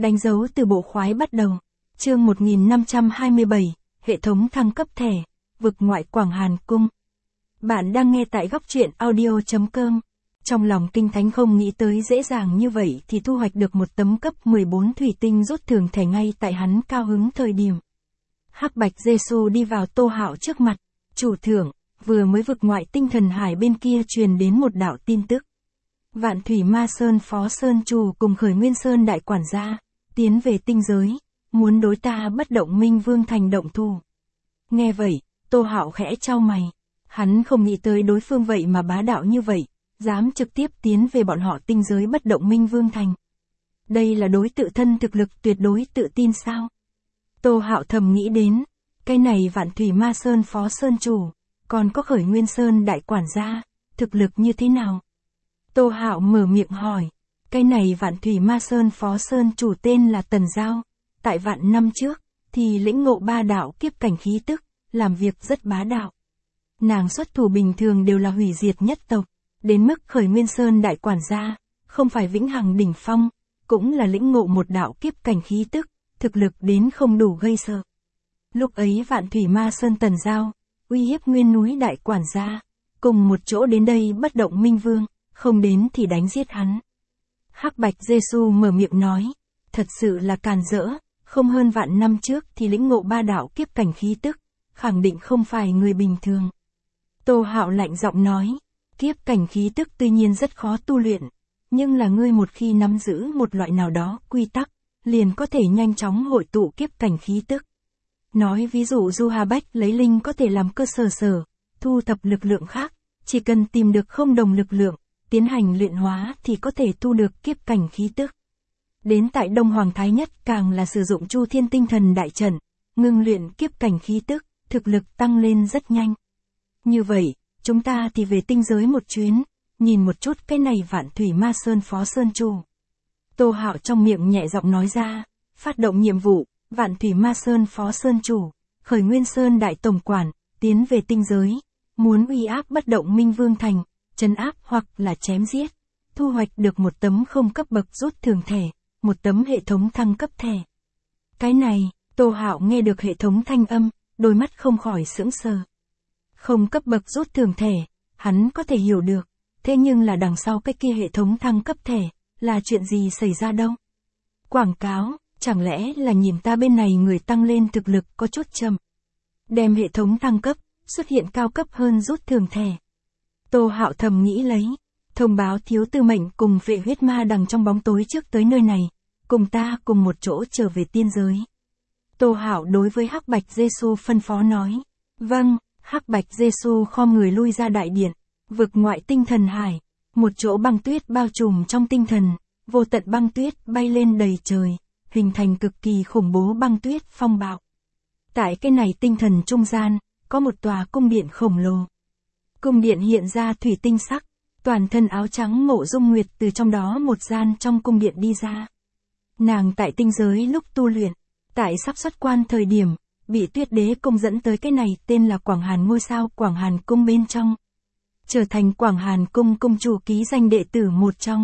Đánh dấu từ bộ khoái bắt đầu. Chương 1527, hệ thống thăng cấp thẻ, vực ngoại Quảng Hàn Cung. Bạn đang nghe tại góc truyện audio.com. Trong lòng Kinh Thánh không nghĩ tới dễ dàng như vậy thì thu hoạch được một tấm cấp 14 thủy tinh rút thưởng thẻ ngay tại hắn cao hứng thời điểm. Hắc Bạch Giê-xu đi vào Tô Hạo trước mặt. Chủ thưởng, vừa mới vực ngoại tinh thần hải bên kia truyền đến một đạo tin tức. Vạn Thủy Ma Sơn Phó Sơn Chủ cùng Khởi Nguyên Sơn Đại Quản gia, tiến về tinh giới, muốn đối ta Bất Động Minh Vương thành động thủ. Nghe vậy, Tô Hạo khẽ chau mày. Hắn không nghĩ tới đối phương vậy mà bá đạo như vậy, dám trực tiếp tiến về bọn họ tinh giới Bất Động Minh Vương thành. Đây là đối tự thân thực lực tuyệt đối tự tin sao? Tô Hạo thầm nghĩ đến, cái này Vạn Thủy Ma Sơn Phó Sơn Chủ, còn có Khởi Nguyên Sơn Đại Quản gia, thực lực như thế nào? Tô Hạo mở miệng hỏi, cái này Vạn Thủy Ma Sơn Phó Sơn Chủ tên là Tần Giao, tại vạn năm trước, thì lĩnh ngộ ba đạo kiếp cảnh khí tức, làm việc rất bá đạo. Nàng xuất thủ bình thường đều là hủy diệt nhất tộc, đến mức Khởi Nguyên Sơn Đại Quản gia, không phải vĩnh hằng đỉnh phong, cũng là lĩnh ngộ một đạo kiếp cảnh khí tức, thực lực đến không đủ gây sợ. Lúc ấy Vạn Thủy Ma Sơn Tần Giao, uy hiếp Nguyên Núi Đại Quản gia, cùng một chỗ đến đây Bất Động Minh Vương, không đến thì đánh giết hắn. Hắc Bạch Giê-xu mở miệng nói, thật sự là càn rỡ, không hơn vạn năm trước thì lĩnh ngộ ba đạo kiếp cảnh khí tức, khẳng định không phải người bình thường. Tô Hạo lạnh giọng nói, kiếp cảnh khí tức tuy nhiên rất khó tu luyện, nhưng là ngươi một khi nắm giữ một loại nào đó quy tắc, liền có thể nhanh chóng hội tụ kiếp cảnh khí tức. Nói ví dụ Du Hà Bách lấy linh có thể làm cơ sở, thu thập lực lượng khác, chỉ cần tìm được không đồng lực lượng, tiến hành luyện hóa thì có thể thu được kiếp cảnh khí tức. Đến tại Đông Hoàng Thái Nhất càng là sử dụng Chu Thiên Tinh Thần Đại Trận, ngưng luyện kiếp cảnh khí tức, thực lực tăng lên rất nhanh. Như vậy, chúng ta thì về tinh giới một chuyến, nhìn một chút cái này Vạn Thủy Ma Sơn Phó Sơn Chủ. Tô Hạo trong miệng nhẹ giọng nói ra, phát động nhiệm vụ, Vạn Thủy Ma Sơn Phó Sơn Chủ, Khởi Nguyên Sơn Đại Tổng Quản, tiến về tinh giới, muốn uy áp Bất Động Minh Vương thành, trấn áp hoặc là chém giết, thu hoạch được một tấm không cấp bậc rút thưởng thẻ, một tấm hệ thống thăng cấp thẻ. Cái này, Tô Hạo nghe được hệ thống thanh âm, đôi mắt không khỏi sững sờ. Không cấp bậc rút thưởng thẻ, hắn có thể hiểu được, thế nhưng là đằng sau cái kia hệ thống thăng cấp thẻ, là chuyện gì xảy ra đâu? Quảng cáo, chẳng lẽ là nhìn ta bên này người tăng lên thực lực có chút chậm. Đem hệ thống thăng cấp, xuất hiện cao cấp hơn rút thưởng thẻ. Tô Hạo thầm nghĩ lấy, thông báo thiếu tư mệnh cùng vệ huyết ma đằng trong bóng tối trước tới nơi này, cùng ta cùng một chỗ trở về tiên giới. Tô Hạo đối với Hắc Bạch Giê-xu phân phó nói, vâng. Hắc Bạch Giê-xu khom người lui ra đại điện, vực ngoại tinh thần hải, một chỗ băng tuyết bao trùm trong tinh thần, vô tận băng tuyết bay lên đầy trời, hình thành cực kỳ khủng bố băng tuyết phong bạo. Tại cái này tinh thần trung gian, có một tòa cung điện khổng lồ. Cung điện hiện ra thủy tinh sắc, toàn thân áo trắng Mộ Dung Nguyệt từ trong đó một gian trong cung điện đi ra. Nàng tại tinh giới lúc tu luyện, tại sắp xuất quan thời điểm, bị Tuyết Đế Cung dẫn tới cái này tên là Quảng Hàn ngôi sao Quảng Hàn Cung bên trong. Trở thành Quảng Hàn Cung cung chủ ký danh đệ tử một trong.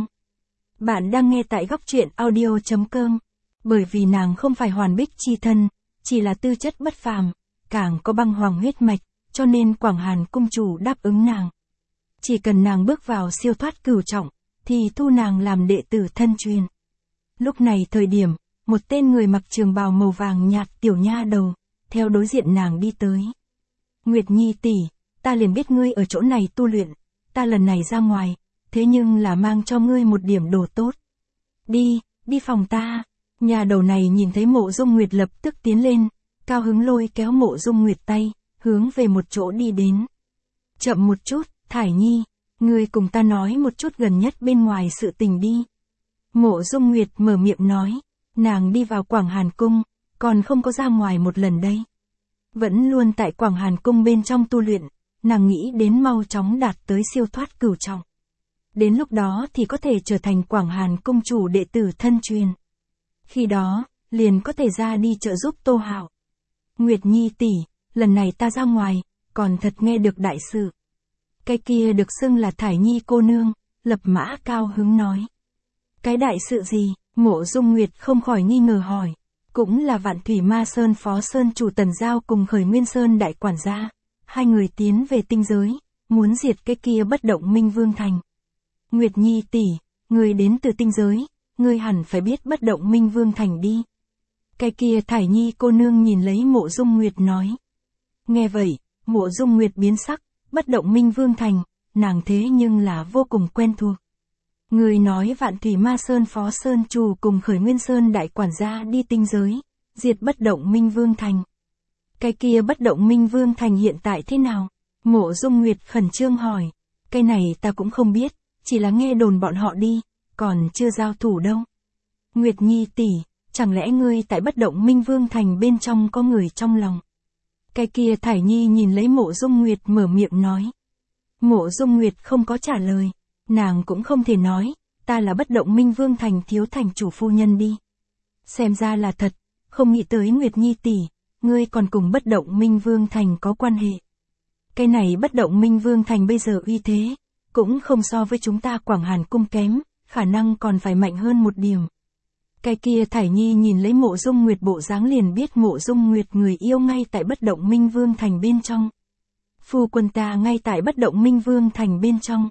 Bạn đang nghe tại góc truyện audio.com. Bởi vì nàng không phải hoàn bích chi thân, chỉ là tư chất bất phàm, càng có băng hoàng huyết mạch, cho nên Quảng Hàn Cung chủ đáp ứng nàng. Chỉ cần nàng bước vào siêu thoát cửu trọng, thì thu nàng làm đệ tử thân truyền. Lúc này thời điểm, một tên người mặc trường bào màu vàng nhạt tiểu nha đầu, theo đối diện nàng đi tới. Nguyệt Nhi tỷ, ta liền biết ngươi ở chỗ này tu luyện, ta lần này ra ngoài, thế nhưng là mang cho ngươi một điểm đồ tốt. Đi phòng ta. Nhà đầu này nhìn thấy Mộ Dung Nguyệt lập tức tiến lên, cao hứng lôi kéo Mộ Dung Nguyệt tay, hướng về một chỗ đi đến. Chậm một chút, Thải Nhi, ngươi cùng ta nói một chút gần nhất bên ngoài sự tình đi. Mộ Dung Nguyệt mở miệng nói, nàng đi vào Quảng Hàn Cung, còn không có ra ngoài một lần đây. Vẫn luôn tại Quảng Hàn Cung bên trong tu luyện, nàng nghĩ đến mau chóng đạt tới siêu thoát cửu trọng. Đến lúc đó thì có thể trở thành Quảng Hàn Cung chủ đệ tử thân truyền. Khi đó, liền có thể ra đi trợ giúp Tô Hạo. Nguyệt Nhi tỷ, lần này ta ra ngoài, còn thật nghe được đại sự. Cái kia được xưng là Thải Nhi cô nương, Lập Mã cao hứng nói. Cái đại sự gì? Mộ Dung Nguyệt không khỏi nghi ngờ hỏi. Cũng là Vạn Thủy Ma Sơn Phó Sơn chủ Tần Giao cùng Khởi Nguyên Sơn đại quản gia. Hai người tiến về tinh giới, muốn diệt cái kia bất động Minh Vương Thành. Nguyệt Nhi tỷ, người đến từ tinh giới, ngươi hẳn phải biết bất động Minh Vương Thành đi. Cái kia Thải Nhi cô nương nhìn lấy Mộ Dung Nguyệt nói. Nghe vậy, Mộ Dung Nguyệt biến sắc, bất động Minh Vương Thành, nàng thế nhưng là vô cùng quen thuộc. Người nói Vạn Thủy Ma Sơn Phó Sơn chủ cùng Khởi Nguyên Sơn đại quản gia đi tinh giới, diệt bất động Minh Vương Thành. Cái kia bất động Minh Vương Thành hiện tại thế nào? Mộ Dung Nguyệt khẩn trương hỏi. Cái này ta cũng không biết, chỉ là nghe đồn bọn họ đi, còn chưa giao thủ đâu. Nguyệt Nhi tỷ, chẳng lẽ ngươi tại bất động Minh Vương Thành bên trong có người trong lòng? Cái kia Thải Nhi nhìn lấy Mộ Dung Nguyệt mở miệng nói. Mộ Dung Nguyệt không có trả lời, nàng cũng không thể nói, ta là bất động Minh Vương Thành thiếu thành chủ phu nhân đi. Xem ra là thật, không nghĩ tới Nguyệt Nhi tỷ, ngươi còn cùng bất động Minh Vương Thành có quan hệ. Cái này bất động Minh Vương Thành bây giờ uy thế, cũng không so với chúng ta Quảng Hàn cung kém, khả năng còn phải mạnh hơn một điểm. Cái kia Thải Nhi nhìn lấy Mộ Dung Nguyệt bộ dáng liền biết Mộ Dung Nguyệt người yêu ngay tại bất động Minh Vương Thành bên trong. Phu quân ta ngay tại bất động Minh Vương Thành bên trong.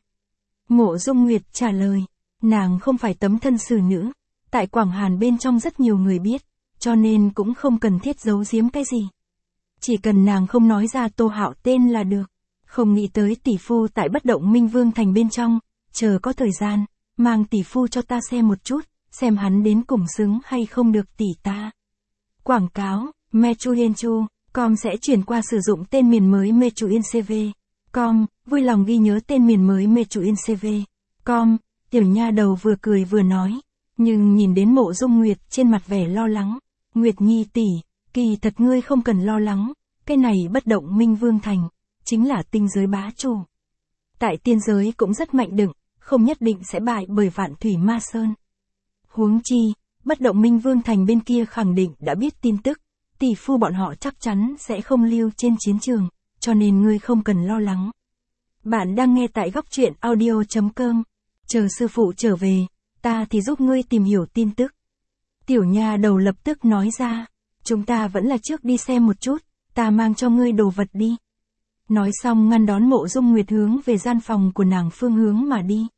Mộ Dung Nguyệt trả lời, nàng không phải tấm thân xử nữ, tại Quảng Hàn bên trong rất nhiều người biết, cho nên cũng không cần thiết giấu giếm cái gì. Chỉ cần nàng không nói ra Tô Hạo tên là được. Không nghĩ tới tỷ phu tại bất động Minh Vương Thành bên trong, chờ có thời gian, mang tỷ phu cho ta xem một chút, xem hắn đến cùng xứng hay không được tỷ ta. Quảng cáo, Mechuyenchu.com sẽ chuyển qua sử dụng tên miền mới Mechuyencv.com, vui lòng ghi nhớ tên miền mới Mechuyencv.com, tiểu nha đầu vừa cười vừa nói, nhưng nhìn đến Mộ Dung Nguyệt trên mặt vẻ lo lắng. Nguyệt Nhi tỷ, kỳ thật ngươi không cần lo lắng, cái này bất động Minh Vương Thành, chính là tinh giới bá chủ. Tại tiên giới cũng rất mạnh đựng, không nhất định sẽ bại bởi Vạn Thủy Ma Sơn. Huống chi, bất động Minh Vương Thành bên kia khẳng định đã biết tin tức, tỷ phu bọn họ chắc chắn sẽ không lưu trên chiến trường, cho nên ngươi không cần lo lắng. Bạn đang nghe tại góc truyện audio.com, chờ sư phụ trở về, ta thì giúp ngươi tìm hiểu tin tức. Tiểu nha đầu lập tức nói ra, chúng ta vẫn là trước đi xem một chút, ta mang cho ngươi đồ vật đi. Nói xong ngăn đón Mộ Dung Nguyệt hướng về gian phòng của nàng phương hướng mà đi.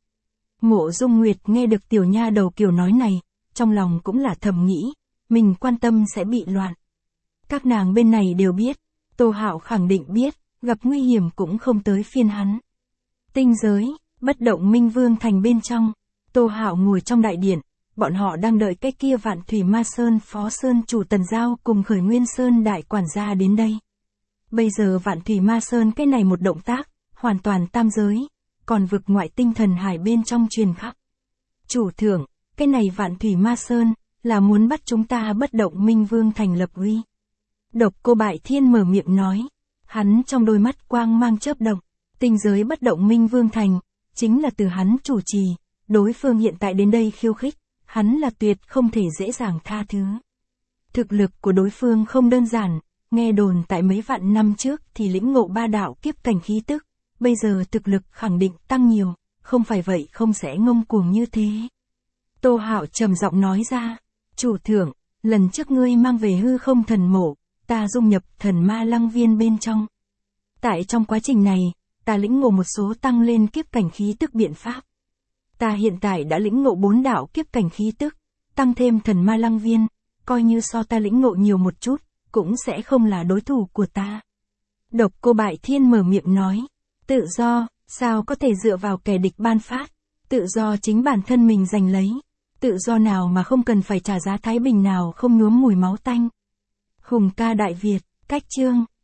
Mộ Dung Nguyệt nghe được tiểu nha đầu kiểu nói này, trong lòng cũng là thầm nghĩ, mình quan tâm sẽ bị loạn. Các nàng bên này đều biết, Tô Hạo khẳng định biết, gặp nguy hiểm cũng không tới phiên hắn. Tinh giới, bất động Minh Vương Thành bên trong, Tô Hạo ngồi trong đại điện, bọn họ đang đợi cái kia Vạn Thủy Ma Sơn Phó Sơn chủ Tần Giao cùng Khởi Nguyên Sơn đại quản gia đến đây. Bây giờ Vạn Thủy Ma Sơn cái này một động tác, hoàn toàn tam giới, còn vực ngoại tinh thần hải bên trong truyền khắp. Chủ thượng, cái này Vạn Thủy Ma Sơn, là muốn bắt chúng ta bất động Minh Vương Thành lập uy. Độc Cô Bại Thiên mở miệng nói, hắn trong đôi mắt quang mang chớp động, tinh giới bất động Minh Vương Thành, chính là từ hắn chủ trì, đối phương hiện tại đến đây khiêu khích, hắn là tuyệt không thể dễ dàng tha thứ. Thực lực của đối phương không đơn giản, nghe đồn tại mấy vạn năm trước thì lĩnh ngộ ba đạo kiếp cảnh khí tức, bây giờ thực lực khẳng định tăng nhiều, không phải vậy không sẽ ngông cuồng như thế. Tô Hạo trầm giọng nói ra, chủ thượng, lần trước ngươi mang về hư không thần mộ, ta dung nhập thần ma lăng viên bên trong. Tại trong quá trình này, ta lĩnh ngộ một số tăng lên kiếp cảnh khí tức biện pháp. Ta hiện tại đã lĩnh ngộ 4 đạo kiếp cảnh khí tức, tăng thêm thần ma lăng viên, coi như so ta lĩnh ngộ nhiều một chút, cũng sẽ không là đối thủ của ta. Độc Cô Bại Thiên mở miệng nói, tự do, sao có thể dựa vào kẻ địch ban phát, tự do chính bản thân mình giành lấy, tự do nào mà không cần phải trả giá thái bình nào không nhuốm mùi máu tanh. Hùng ca Đại Việt, cách chương.